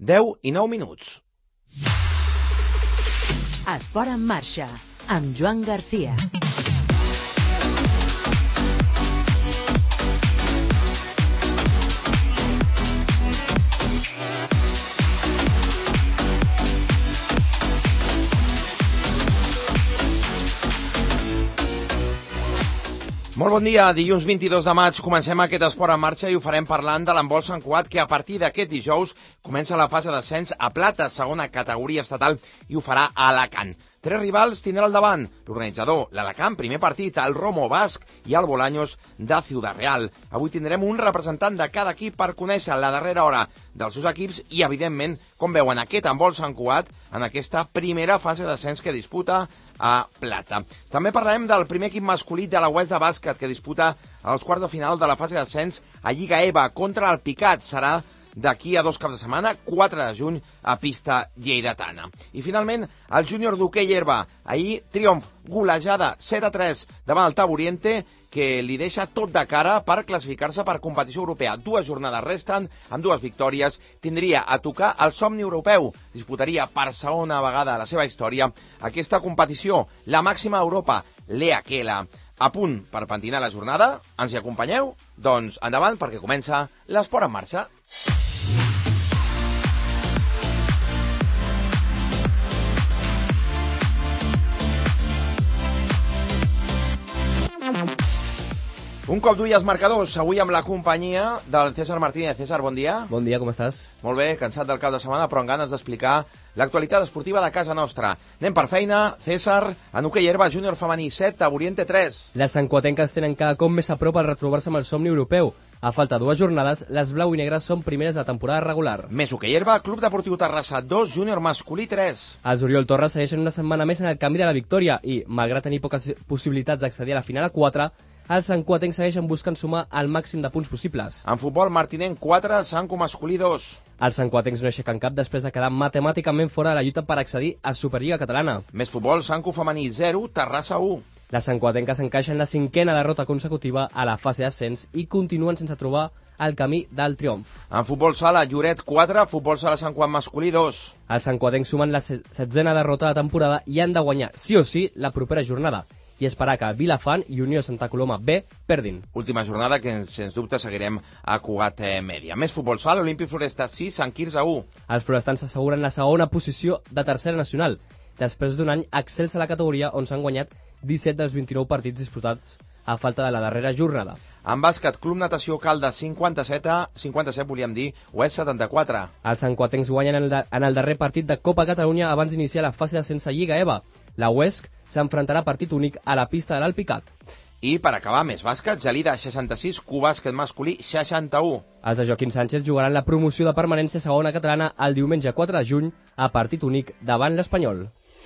10:09. Esport en marxa, amb Joan Garcia. Molt bon dia, dilluns 22 de maig comencem aquest esport en marxa i ho farem parlant de l'handbol Sant Cugat, que a partir d'aquest dijous comença la fase d'ascens a plata, segona categoria estatal, i ho farà a Alacant. 3 rivals tindrà al davant: l'organitzador, l'Alacant, primer partit, el Romo Basc i el Bolaños de Ciudad Real. Avui tindrem un representant de cada equip per conèixer la darrera hora dels seus equips i, evidentment, com veuen aquest handbol Sant Cugat en aquesta primera fase d'ascens que disputa a plata. També parlarem del primer equip masculí de la Oest de bàsquet, que disputa els quarts de final de la fase d'ascens a Lliga EVA contra el Picat. Serà d'aquí a 2 caps de setmana, 4 de juny, a pista lleidatana. I finalment, el júnior d'hoquei herba. Ahir, triomf, golejada 7-3 davant el Taburiente, que li deixa tot de cara per classificar-se per competició europea. 2 jornades resten, amb 2 victòries, tindria a tocar el somni europeu. Disputaria per segona vegada a la seva història aquesta competició, la màxima d'Europa, l'EAKELA. A punt per pentinar la jornada, ens hi acompanyeu? Doncs endavant, perquè comença l'esport en marxa. Un cop d'ull als marcadors, avui amb la companyia del César Martínez. César, bon dia. Bon dia, com estàs? Molt bé, cansat del cap de setmana, però amb ganes d'explicar l'actualitat esportiva de casa nostra. Anem per feina. César, en hoquei herba, júnior femení 7, Taburiente 3. Les santcuatenques tenen cada cop més a prop al retrobar-se amb el somni europeu. A falta de 2 jornades, les blau i negres són primeres de temporada regular. Més hoquei herba, Club Deportiu Terrassa 2, júnior masculí 3. Els Oriol Torres segueixen una setmana més en el camí de la victòria i, malgrat tenir poques possibilitats d'accedir a la final a 4, els santcuatencs segueixen buscant sumar el màxim de punts possibles. En futbol, Martinenc 4, Sanco masculí 2. Els santcuatencs no aixequen cap després de quedar matemàticament fora de la lluita per accedir a Superliga Catalana. Més futbol, Sanco femení 0, Terrassa 1. Les santcuatenques encaixen la 5a derrota consecutiva a la fase d'ascens i continuen sense trobar el camí del triomf. En futbol sala, Lloret 4, futbol sala Sant Cugat masculí 2. Els santcuatencs sumen la 7a derrota de temporada i han de guanyar sí o sí la propera jornada i esperar que Vilafant i Unió Santa Coloma B perdin. Última jornada que, sens dubte, seguirem a Cugat Mèdia. Més futbol sala, Olímpic Floresta 6, Sant Quirze 1. Els florestans s'asseguren la segona posició de tercera nacional, després d'un any excels a la categoria on s'han guanyat 17 dels 29 partits disputats a falta de la darrera jornada. En bàsquet, Club Natació Caldes 57, volíem dir, Oest 74. Els santcuatencs guanyen en el darrer partit de Copa Catalunya abans d'iniciar la fase d'ascens a Lliga EVA. La UESC s'enfrontarà partit únic a la pista de l'Alpicat. I per acabar, més bàsquet, Gelida 66, Cubàsquet masculí 61. Els de Joaquín Sánchez jugaran la promoció de permanència segona catalana el diumenge 4 de juny a partit únic davant l'Espanyol.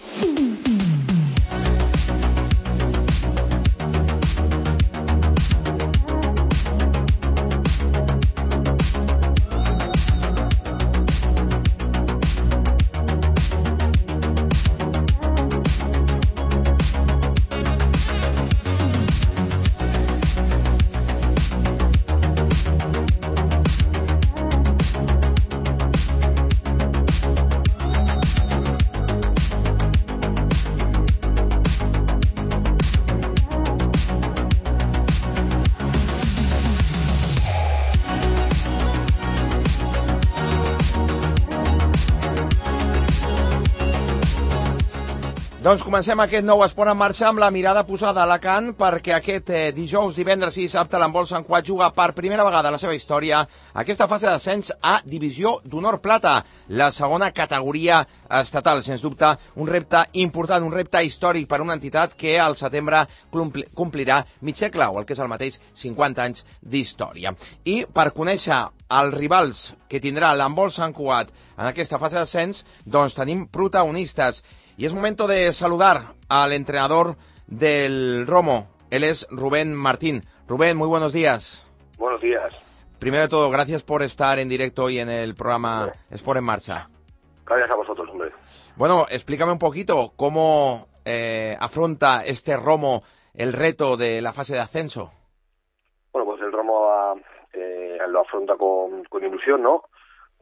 Doncs comencem aquest nou esport en marxa amb la mirada posada a Alacant, perquè aquest dijous, divendres i dissabte l'handbol Sant Cugat juga per primera vegada a la seva història aquesta fase d'ascens a Divisió d'Honor Plata, la segona categoria estatal. Sens dubte, un repte important, un repte històric per una entitat que al setembre complirà mig segle, o el que és el mateix 50 anys d'història. I per conèixer els rivals que tindrà l'handbol Sant Cugat en aquesta fase d'ascens, doncs tenim protagonistes. Y es momento de saludar al entrenador del Romo. Él es Rubén Martín. Rubén, muy buenos días. Buenos días. Primero de todo, gracias por estar en directo hoy en el programa Sport en Marcha. Gracias a vosotros, hombre. Bueno, explícame un poquito cómo afronta este Romo el reto de la fase de ascenso. Bueno, pues el Romo lo afronta con ilusión, ¿no?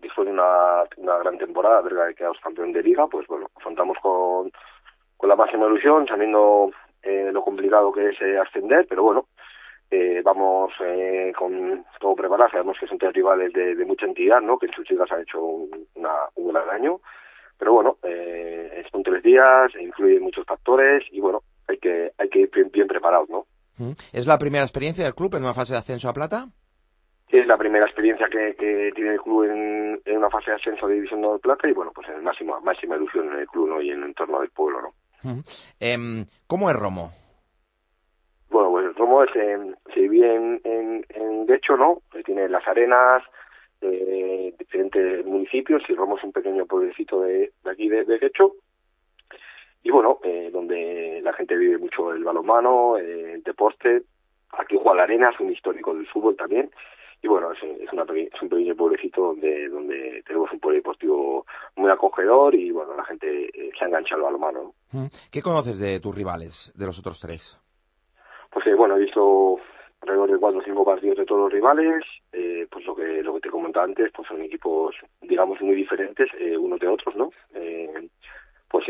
después de una gran temporada, haber quedado campeón de liga, pues bueno, afrontamos con la máxima ilusión, sabiendo lo complicado que es ascender, pero bueno, vamos con todo preparado. Sabemos que son 3 rivales de mucha entidad, ¿no? Que en sus ligas han hecho un gran año, pero bueno, son 3 días, influyen muchos factores y bueno, hay que ir bien preparados, ¿no? ¿Es la primera experiencia del club en una fase de ascenso a plata? Es la primera experiencia que tiene el club en una fase de ascenso de División de Plata y bueno, pues en máxima ilusión en el club, ¿no? Y en el entorno del pueblo, ¿no? ¿Cómo es Romo? Bueno, pues Romo se divide en Guecho, ¿no? Tiene las arenas, diferentes municipios, y Romo es un pequeño pueblecito de aquí de Guecho. Y bueno, donde la gente vive mucho el balonmano, el deporte. Aquí juega la Arena, es un histórico del fútbol también. Y bueno, es un pequeño pueblecito donde tenemos un polideportivo muy acogedor y bueno, la gente se engancha al balonmano, ¿no? ¿Qué conoces de tus rivales, de los otros 3? Pues bueno, he visto alrededor de 4 o 5 partidos de todos los rivales. Pues lo que te comentaba antes, pues son equipos, digamos, muy diferentes unos de otros, ¿no? Pues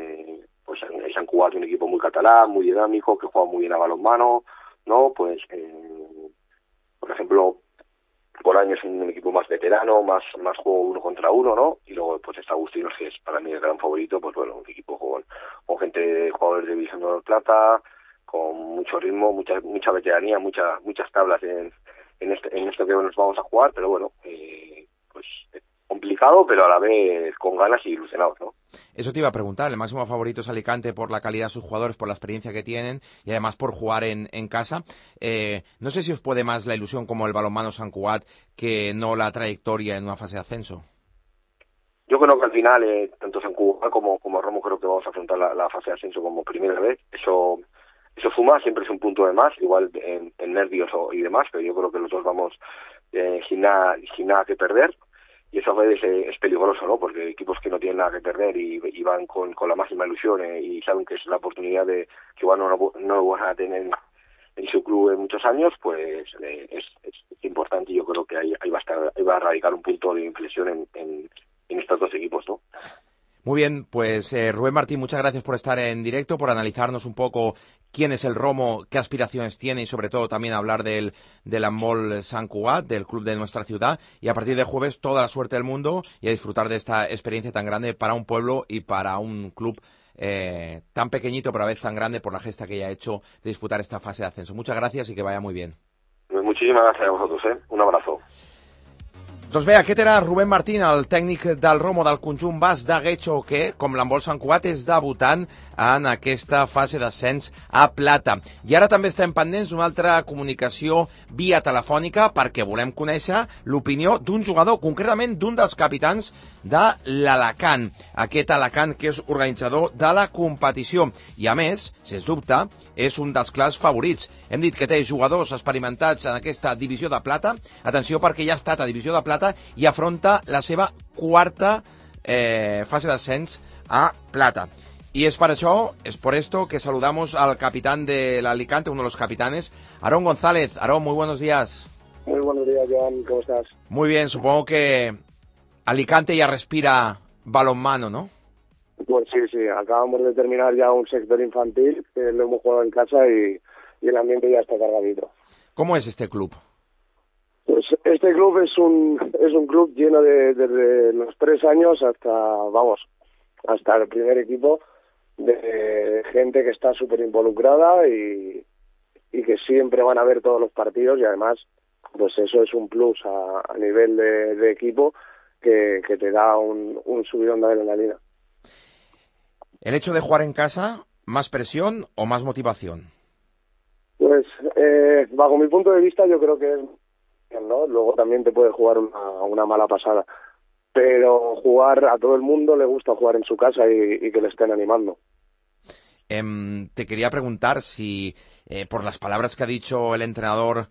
Sant Cugat, un equipo muy catalán, muy dinámico, que juega muy bien a balonmano, ¿no? Pues por ejemplo, Bolaño es un equipo más veterano, más juego 1 contra 1, ¿no? Y luego pues está Agustinos, que es para mí el gran favorito, pues bueno, un equipo con gente, jugadores de División de Plata, con mucho ritmo, mucha veteranía, muchas tablas en esto que nos vamos a jugar, pero bueno, pues complicado, pero a la vez con ganas y ilusionados, ¿no? Eso te iba a preguntar. El máximo favorito es Alicante por la calidad de sus jugadores, por la experiencia que tienen y además por jugar en casa. No sé si os puede más la ilusión como el balonmano Sant Cugat que no la trayectoria en una fase de ascenso. Yo creo que al final, tanto Sant Cugat como Romo, creo que vamos a afrontar la fase de ascenso como primera vez. Eso suma, siempre es un punto de más, igual en nervios y demás, pero yo creo que los dos vamos sin nada que perder. Y eso a veces es peligroso, ¿no? Porque equipos que no tienen nada que perder y van con la máxima ilusión y saben que es la oportunidad de que igual no lo van a tener en su club en muchos años, pues es importante, y yo creo que ahí va a radicar un punto de inflexión en estos 2 equipos, ¿no? Muy bien, pues Rubén Martín, muchas gracias por estar en directo, por analizarnos un poco quién es el Romo, qué aspiraciones tiene y sobre todo también hablar del handbol Sant Cugat, del club de nuestra ciudad, y a partir de jueves toda la suerte del mundo y a disfrutar de esta experiencia tan grande para un pueblo y para un club tan pequeñito pero a la vez tan grande por la gesta que ya ha hecho de disputar esta fase de ascenso. Muchas gracias y que vaya muy bien. Muchísimas gracias a vosotros, un abrazo. Doncs bé, aquest era Rubén Martín, el tècnic del Romo del conjunt basc de Guecho, que, com l'handbol Sant Cugat, és debutant en aquesta fase d'ascens a plata. I ara també estem pendents d'una altra comunicació via telefònica perquè volem conèixer l'opinió d'un jugador, concretament d'un dels capitans de l'Alacant. Aquest Alacant que és organitzador de la competició i, a més, sens dubte, és un dels clars favorits. Hem dit que té jugadors experimentats en aquesta divisió de plata. Atenció, perquè ja ha estat a divisió de plata i afronta la seva 4ª fase d'ascens a plata. Y es por esto que saludamos al capitán del Alicante, uno de los capitanes, Aarón González. Aarón, muy buenos días. Muy buenos días, Joan, ¿cómo estás? Muy bien, supongo que Alicante ya respira balonmano, ¿no? Pues sí, acabamos de terminar ya un sector infantil, que lo hemos jugado en casa y el ambiente ya está cargadito. ¿Cómo es este club? Pues este club es un club lleno desde los 3 años hasta el primer equipo, de gente que está súper involucrada y que siempre van a ver todos los partidos, y además pues eso es un plus a nivel de equipo que te da un subidón de adrenalina. ¿El hecho de jugar en casa, más presión o más motivación? Pues bajo mi punto de vista yo creo que es, ¿no? Luego también te puede jugar una mala pasada, pero a todo el mundo le gusta jugar en su casa y que le estén animando. Te quería preguntar si, por las palabras que ha dicho el entrenador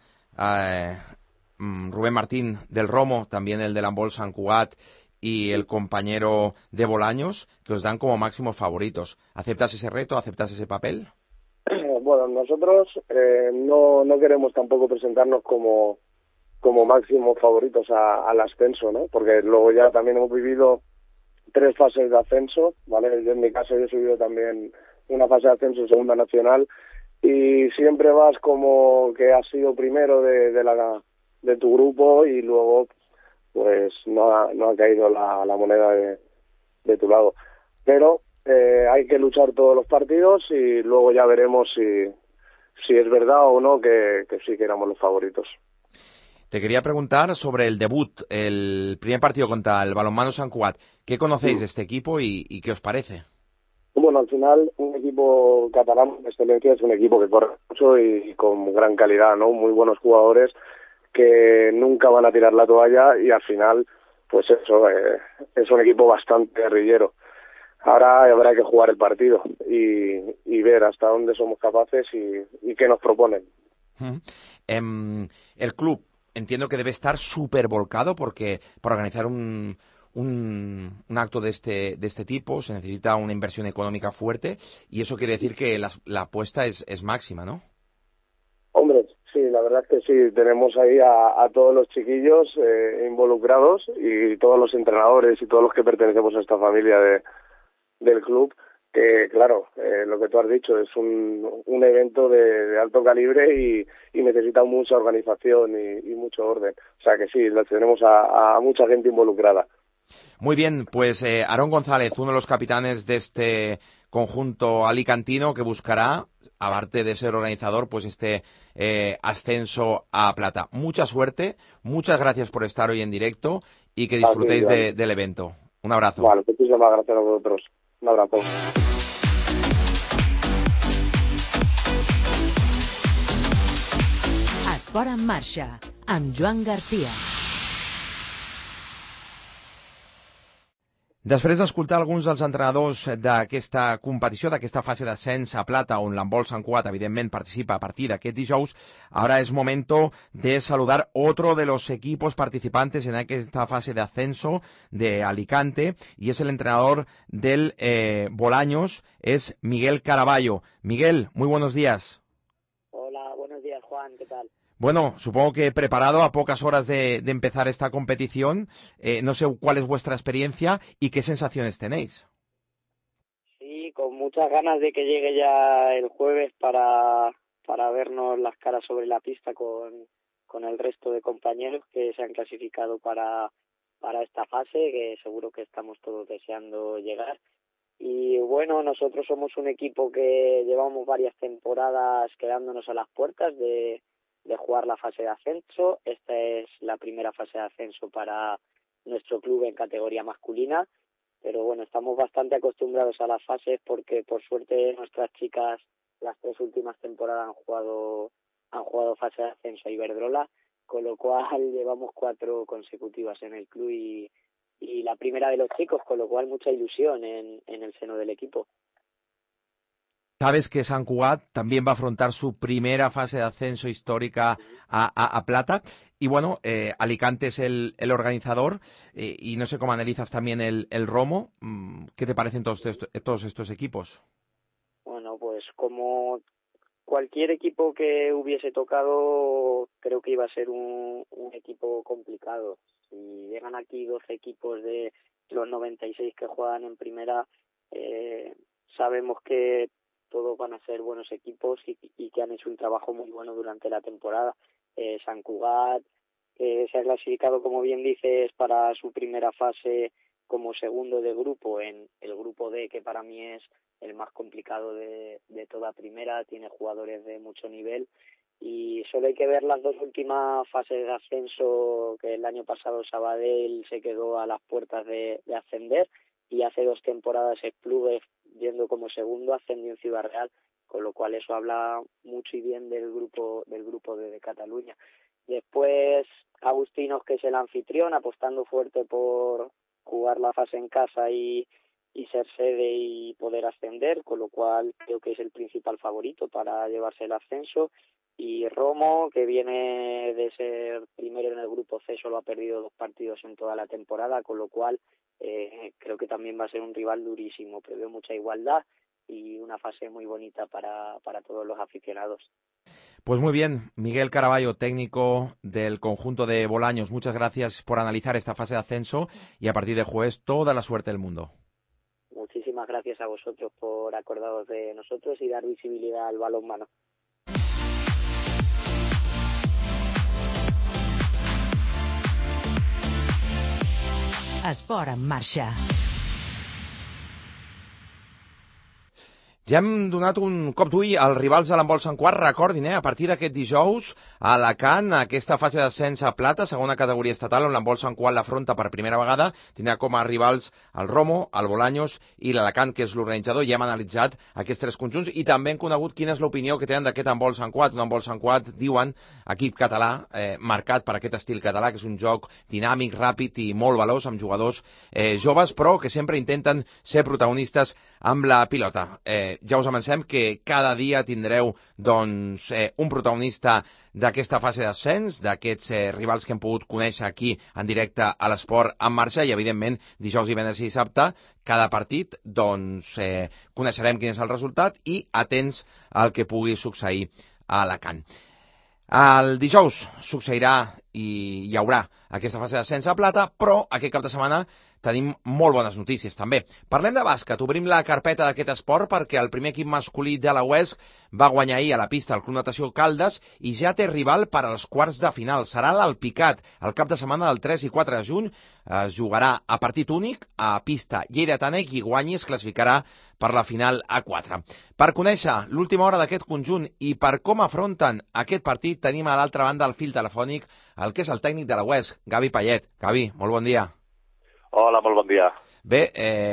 Rubén Martín del Romo, también el del handbol Sant Cugat y el compañero de Bolaños, que os dan como máximos favoritos. ¿Aceptas ese reto? ¿Aceptas ese papel? Bueno, nosotros no queremos tampoco presentarnos como como máximos favoritos al ascenso, ¿no? Porque luego ya también hemos vivido 3 fases de ascenso, ¿vale? Yo en mi caso yo he subido también una fase de ascenso en segunda nacional y siempre vas como que has sido primero de tu grupo y luego pues no ha caído la moneda de tu lado. Pero hay que luchar todos los partidos y luego ya veremos si es verdad o no que sí que éramos los favoritos. Te quería preguntar sobre el debut, el primer partido contra el Balonmano Sant Cugat. ¿Qué conocéis de este equipo y qué os parece? Bueno, al final un equipo catalán de excelencia es un equipo que corre mucho y con gran calidad, ¿no? Muy buenos jugadores que nunca van a tirar la toalla y al final, pues eso, es un equipo bastante guerrillero. Ahora habrá que jugar el partido y ver hasta dónde somos capaces y qué nos proponen. El club entiendo que debe estar súper volcado porque para organizar un acto de este tipo se necesita una inversión económica fuerte y eso quiere decir que la apuesta es máxima, ¿no? Hombre, sí, la verdad es que sí, tenemos ahí a todos los chiquillos involucrados y todos los entrenadores y todos los que pertenecemos a esta familia del club, que claro, lo que tú has dicho, es un evento de alto calibre y necesita mucha organización y mucho orden. O sea que sí, tenemos a mucha gente involucrada. Muy bien, pues Aarón González, uno de los capitanes de este conjunto alicantino que buscará, aparte de ser organizador, pues este ascenso a plata. Mucha suerte, muchas gracias por estar hoy en directo y que disfrutéis del evento. Un abrazo. Vale, muchísimas gracias a vosotros. Un abrazo. Esport en marxa, amb Joan Garcia. Després d'escoltar alguns dels entrenadors d'aquesta competició, d'aquesta fase d'ascens a plata, on l'handbol Sant Cugat, evidentment, participa a partir d'aquest dijous, ahora es momento de saludar otro de los equipos participantes en esta fase de ascenso de Alicante, y es el entrenador del Bolaños, es Miguel Caraballo. Miguel, muy buenos días. Hola, buenos días, Juan, ¿qué tal? Bueno, supongo que preparado a pocas horas de empezar esta competición. No sé cuál es vuestra experiencia y qué sensaciones tenéis. Sí, con muchas ganas de que llegue ya el jueves para vernos las caras sobre la pista con el resto de compañeros que se han clasificado para esta fase, que seguro que estamos todos deseando llegar. Y bueno, nosotros somos un equipo que llevamos varias temporadas quedándonos a las puertas de jugar la fase de ascenso. Esta es la primera fase de ascenso para nuestro club en categoría masculina, pero bueno, estamos bastante acostumbrados a las fases porque por suerte nuestras chicas las 3 últimas temporadas han jugado fase de ascenso a Iberdrola, con lo cual llevamos 4 consecutivas en el club y la primera de los chicos, con lo cual mucha ilusión en el seno del equipo. Sabes que Sant Cugat también va a afrontar su primera fase de ascenso histórica a plata. Y bueno, Alicante es el organizador y no sé cómo analizas también el Romo. ¿Qué te parecen todos estos equipos? Bueno, pues como cualquier equipo que hubiese tocado, creo que iba a ser un equipo complicado. Si llegan aquí 12 equipos de los 96 que juegan en primera, sabemos que todos van a ser buenos equipos y que han hecho un trabajo muy bueno durante la temporada. Sant Cugat, que se ha clasificado, como bien dices, para su primera fase como segundo de grupo en el grupo D, que para mí es el más complicado de toda primera, tiene jugadores de mucho nivel y solo hay que ver las 2 últimas fases de ascenso, que el año pasado Sabadell se quedó a las puertas de ascender y hace 2 temporadas Esplugues, yendo como segundo, ascendió en Ciudad Real, con lo cual eso habla mucho y bien del grupo de Cataluña. Después Agustinos, que es el anfitrión, apostando fuerte por jugar la fase en casa y ser sede y poder ascender, con lo cual creo que es el principal favorito para llevarse el ascenso. Y Romo, que viene de ser primero en el grupo C, solo ha perdido 2 partidos en toda la temporada, con lo cual creo que también va a ser un rival durísimo. Preveo mucha igualdad y una fase muy bonita para todos los aficionados. Pues muy bien, Miguel Caraballo, técnico del conjunto de Bolaños, muchas gracias por analizar esta fase de ascenso y a partir de jueves toda la suerte del mundo. Muchísimas gracias a vosotros por acordaros de nosotros y dar visibilidad al balonmano. Esport en marxa. Ja hem donat un cop d'ull als rivals de l'handbol Sant Quart. Recordin, a partir d'aquest dijous, a Alacant, aquesta fase d'ascens a plata, segona categoria estatal, on l'handbol Sant Quart l'afronta per primera vegada, tindrà com a rivals el Romo, el Bolaños i l'Alacant, que és l'organitzador. Ja hem analitzat aquests tres conjunts i també hem conegut quina és l'opinió que tenen d'aquest handbol Sant Quart. Un handbol Sant Quart, diuen, equip català, marcat per aquest estil català, que és un joc dinàmic, ràpid i molt veloç, amb jugadors joves, però que sempre intenten ser protagonistes amb la pilota. Ja us avancem que cada dia tindreu doncs, un protagonista d'aquesta fase d'ascens, d'aquests rivals que hem pogut conèixer aquí en directe a l'Esport en marxa i, evidentment, dijous, divendres i dissabte, cada partit, doncs, coneixerem quin és el resultat i atents al que pugui succeir a Alacant. El dijous succeirà i hi haurà aquesta fase d'ascens a plata, però aquest cap de setmana tenim molt bones notícies, també. Parlem de bàsquet, obrim la carpeta d'aquest esport perquè el primer equip masculí de la UESC va guanyar ahir a la pista el Club Natació Caldes i ja té rival per als quarts de final. Serà l'Alpicat. El cap de setmana del 3 i 4 de juny es jugarà a partit únic a pista lleidatana i qui guanyi es classificarà per la final A4. Per conèixer l'última hora d'aquest conjunt i per com afronten aquest partit tenim a l'altra banda del fil telefònic el que és el tècnic de la UESC, Gavi Payet. Gavi, molt bon dia. Hola, molt bon dia. Bé,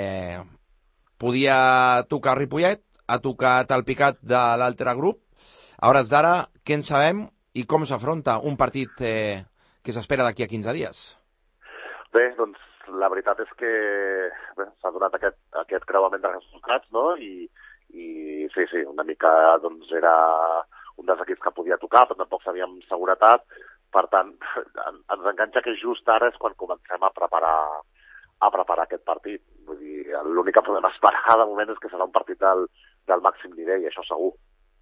podia tocar Ripollet, ha tocat el Picat de l'altre grup. A hores d'ara, què en sabem i com s'afronta un partit que s'espera d'aquí a 15 dies? Bé, doncs la veritat és que s'ha donat aquest creuament de resultats, no? I sí, una mica doncs, era un dels equips que podia tocar, però tampoc sabíem seguretat. Per tant, ens enganxa que just ara és quan comencem a preparar aquest partit. Vull dir, l'únic que podem esperar de moment és que serà un partit del màxim nivell, això segur.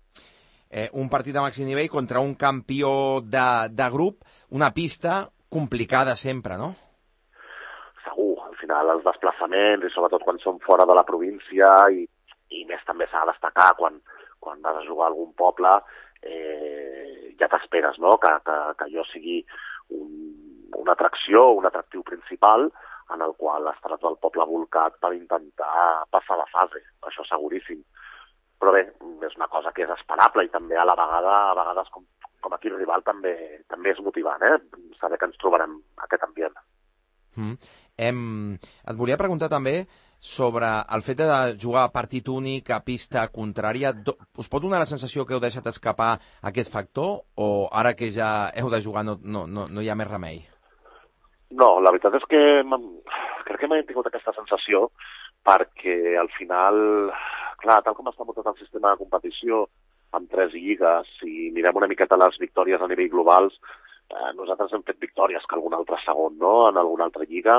Un partit de màxim nivell contra un campió de grup, una pista complicada sempre, no? Segur, al final els desplaçaments i sobretot quan som fora de la província i més també s'ha de destacar quan vas a jugar a algun poble, ja t'esperes, no? Que allò sigui una atracció, un atractiu principal en el qual estaràs del poble volcat per intentar passar la fase, això seguríssim. Però bé, és una cosa que és esperable i també a la vegada, a vegades com equip rival també és motivant, saber que ens trobarem aquest ambient. Et volia preguntar també sobre el fet de jugar a partit únic a pista contrària. Us pot donar la sensació que heu deixat escapar aquest factor o ara que ja heu de jugar no hi ha més remei? No, la veritat és que crec que mai hem tingut aquesta sensació perquè al final, clar, tal com està muntat el sistema de competició amb 3 lligues, si mirem una miqueta les victòries a nivell globals, nosaltres hem fet victòries que algun altre segon, no?, en alguna altra lliga.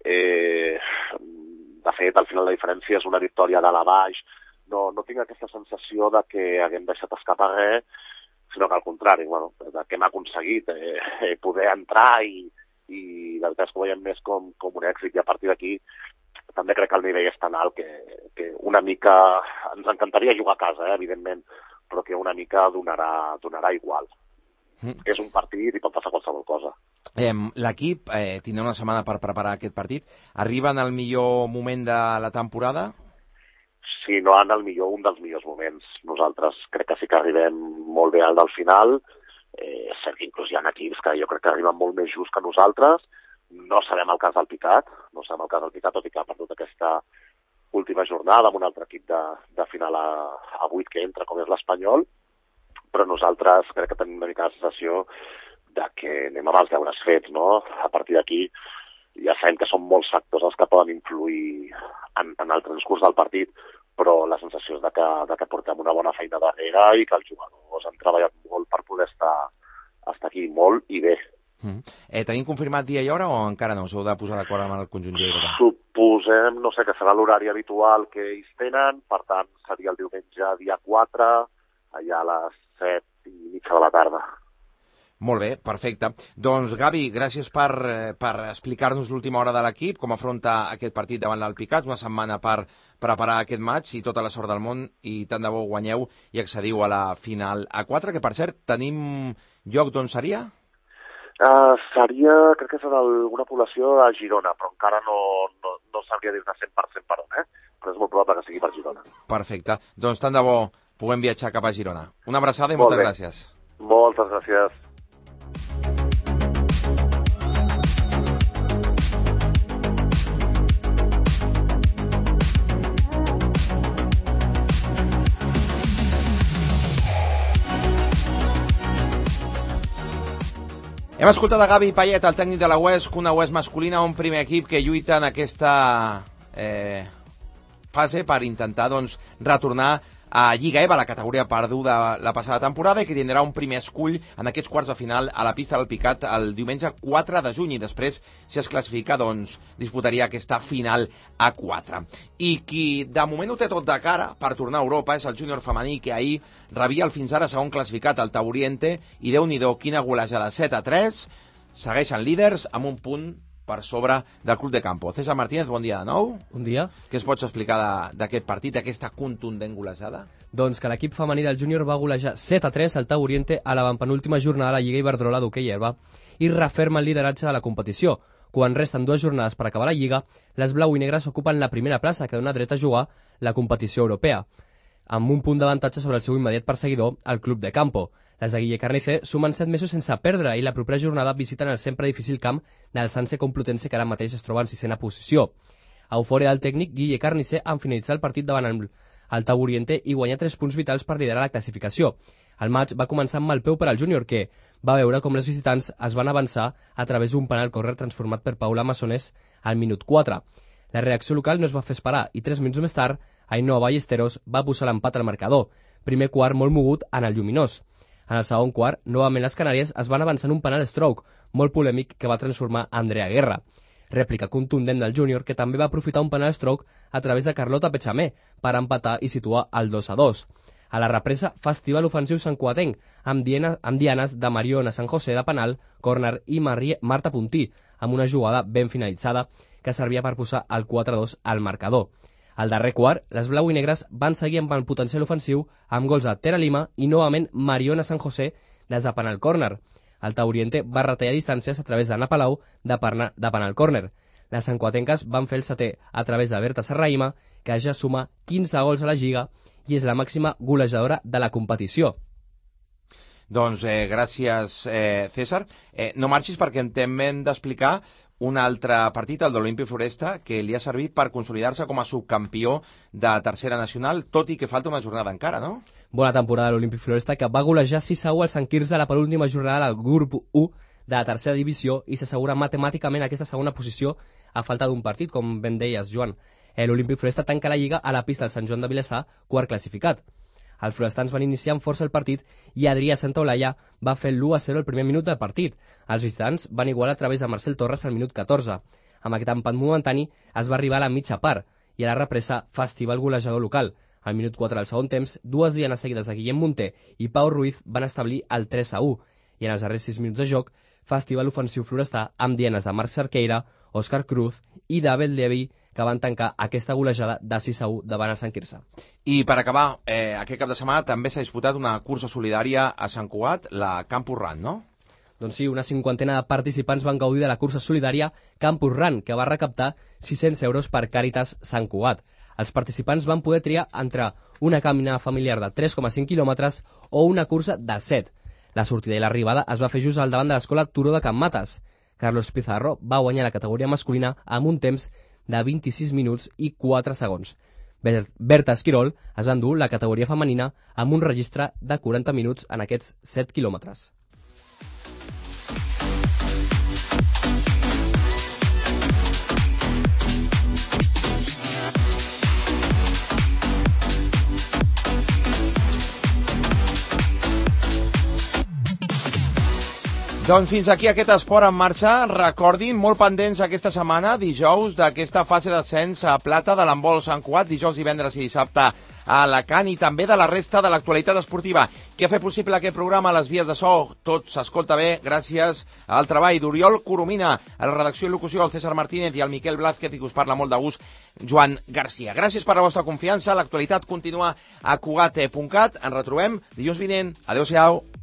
De fet, al final la diferència és una victòria dalt a baix. No tinc aquesta sensació de que haguem deixat escapar res, sinó que al contrari, de que hem aconseguit poder entrar i la veritat és que ho veiem més com un èxit i a partir d'aquí també crec que el nivell és tan alt que una mica ens encantaria jugar a casa, evidentment, però que una mica donarà igual. És un partit i pot passar qualsevol cosa. L'equip tindrà una setmana per preparar aquest partit. Arriba en el millor moment de la temporada? Sí, no en el millor, un dels millors moments. Nosaltres crec que sí que arribem molt bé al del final. És cert que inclús hi ha equips que jo crec que arriben molt més just que nosaltres. No sabem el cas del Picat, tot i que ha perdut aquesta última jornada amb un altre equip de final a 8 que entra, com és l'Espanyol, però nosaltres crec que tenim una mica la sensació de que anem amb els deures fets, no? A partir d'aquí ja sabem que són molts factors els que poden influir en el transcurs del partit, però la sensació és de que portem una bona feina darrere i que els jugadors han treballat molt per poder estar aquí molt i bé. Tenim confirmat dia i hora o encara no? S'heu de posar d'acord amb el conjunt lleida? Suposem, no sé, que serà l'horari habitual que ells tenen, per tant, seria el diumenge dia 4, allà a les 7:30 de la tarda. Molt bé, perfecte. Doncs, Gavi, gràcies per explicar-nos l'última hora de l'equip, com afronta aquest partit davant l'Alpicat, una setmana per preparar aquest match i tota la sort del món, i tant de bo guanyeu i accediu a la final A4, que per cert, tenim lloc d'on seria? Crec que serà alguna població de Girona, però encara no sabria dir-ne 100% per on, però és molt probable que sigui per Girona. Perfecte. Doncs tant de bo puguem viatjar cap a Girona. Una abraçada i moltes gràcies. Moltes gràcies. Hem escoltat a Gavi Payet, el tècnic de la UESC, una UESC masculina, un primer equip que lluita en aquesta fase per intentar retornar a Lliga EVA, la categoria perduda la passada temporada, i que tindrà un primer escull en aquests quarts de final a la pista del Picat el diumenge 4 de juny, i després, si es classifica, disputaria aquesta final A4. I qui de moment ho té tot de cara per tornar a Europa és el júnior femení, que ahir rebia el fins ara segon classificat, el Tauriente, i Déu-n'hi-do, quina golejada, 7-3, segueixen líders amb un punt per sobre del Club de Campo. César Martínez, bon dia de nou. Bon dia. Què es pots explicar d'aquest partit, d'aquesta contundent golejada? Doncs que l'equip femení del júnior va golejar 7-3 al Tauriente a la penúltima jornada de la Lliga Iberdrola d'hoquei herba i referma el lideratge de la competició. Quan resten 2 jornades per acabar la Lliga, les blau i negres ocupen la primera plaça, que dona dret a jugar la competició europea, amb un punt d'avantatge sobre el seu immediat perseguidor, el Club de Campo. Les de Guille Carnicer sumen 7 mesos sense perdre i la propera jornada visiten el sempre difícil camp del Sanse Complutense, que ara mateix es troba en 6ª posició. A eufòria del tècnic, Guille Carnicer han finalitzat el partit davant el Tauriente i guanyar 3 punts vitals per liderar la classificació. El maig va començar amb mal peu per al júnior, que va veure com les visitants es van avançar a través d'un penal córner transformat per Paula Massonés al minut 4. La reacció local no es va fer esperar i 3 minuts més tard, Ainhoa Ballesteros va posar l'empat al marcador. Primer quart molt mogut en el lluminós. En el segon quart, novament les Canàries es van avançar en un penal stroke, molt polèmic, que va transformar Andrea Guerra. Rèplica contundent del júnior, que també va aprofitar un penal stroke a través de Carlota Pechamé per empatar i situar el 2-2. A la represa, festival ofensiu santcugatenc, amb dianes de Mariona San José de penal, córner i Marta Puntí, amb una jugada ben finalitzada que servia per posar el 4-2 al marcador. Al darrer quart, les blau i negres van seguir amb el potencial ofensiu amb gols de Tera Lima i novament Mariona San José des de penal córner. El Tauriente va retallar distàncies a través d'Anna Palau de penal córner. Les santcugatenques van fer el setè a través de Berta Serraima, que ja suma 15 gols a la Lliga i és la màxima golejadora de la competició. Doncs gràcies, César. No marxis perquè hem d'explicar un altre partit, el de l'Olímpic Floresta, que li ha servit per consolidar-se com a subcampió de tercera nacional, tot i que falta una jornada encara, no? Bona temporada de l'Olímpic Floresta, que va golejar 6-1 al Sant Quirze a la penúltima jornada del grup 1 de la tercera divisió i s'assegura matemàticament aquesta segona posició a falta d'un partit, com ben deies, Joan. L'Olímpic Floresta tanca la Lliga a la pista del Sant Joan de Vilassar, quart classificat. Els florestans van iniciar amb força el partit i Adrià Santaolalla va fer l'1-0 el primer minut del partit. Els visitants van igualar a través de Marcel Torres al minut 14. Amb aquest empat momentani es va arribar a la mitja part i a la represa festival golejador local. Al minut 4 del segon temps, 2 dianes seguides de Guillem Munté i Pau Ruiz van establir el 3-1 i en els darrers 6 minuts de joc, festival ofensiu florestà amb dianes de Marc Cerqueira, Òscar Cruz i David Levi, que van tancar aquesta golejada de 6-1 davant el Sant Quirze. I per acabar, aquest cap de setmana també s'ha disputat una cursa solidària a Sant Cugat, la Campus Run, no? Doncs sí, una 50ena de participants van gaudir de la cursa solidària Campus Run, que va recaptar 600 euros per Càritas Sant Cugat. Els participants van poder triar entre una caminada familiar de 3,5 quilòmetres o una cursa de 7. La sortida i l'arribada es va fer just al davant de l'escola Turó de Can Mates. Carlos Pizarro va guanyar la categoria masculina amb un temps de 26 minuts i 4 segons. Berta Esquirol es va endur la categoria femenina amb un registre de 40 minuts en aquests 7 quilòmetres. Doncs fins aquí aquest esport en marxa. Recordin, molt pendents aquesta setmana, dijous, d'aquesta fase d'ascens a plata de l'handbol Sant Cugat, dijous, divendres i dissabte a Alacant, i també de la resta de l'actualitat esportiva. Què ha fet possible aquest programa? Les vies de so, tot s'escolta bé gràcies al treball d'Oriol Coromina, a la redacció i locució el César Martínez i el Miquel Blázquez, i que us parla molt de gust, Joan Garcia. Gràcies per la vostra confiança. L'actualitat continua a cugat.cat. Ens retrobem dilluns vinent. Adéu-siau.